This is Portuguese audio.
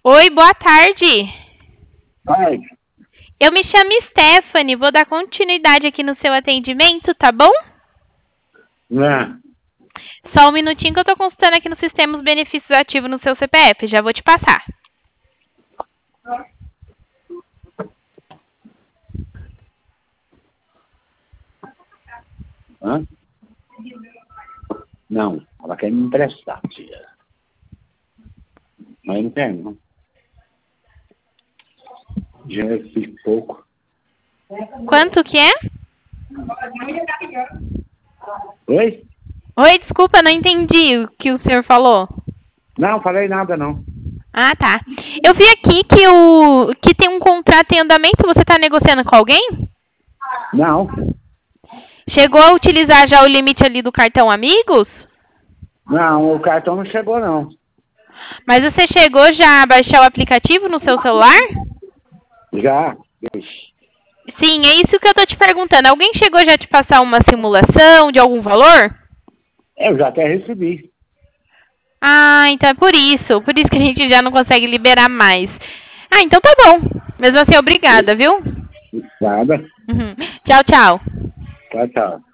Oi, boa tarde. Vai. Eu me chamo Stephanie, vou dar continuidade aqui no seu atendimento, tá bom? Né? Só um minutinho que eu tô consultando aqui no sistema os benefícios ativos no seu CPF, já vou te passar. Hã? Não, ela quer me emprestar, tia. Mas eu não tenho, não. Dinheiro fica pouco. Quanto que é? Oi? Oi, desculpa, não entendi o que o senhor falou. Não, falei nada, não. Ah, tá. Eu vi aqui que tem um contrato em andamento, você tá negociando com alguém? Não, Chegou a utilizar já o limite ali do cartão Amigos? não, o cartão não chegou, não. Mas você chegou já a baixar o aplicativo no seu celular? Já. Sim, é isso que eu tô te perguntando. Alguém chegou já a te passar uma simulação de algum valor? Eu já até recebi. Ah, então é por isso. Por isso que a gente já não consegue liberar mais. Ah, então tá bom. Mesmo assim, obrigada, viu? Nada. Uhum. Tchau, tchau. Tchau, tchau.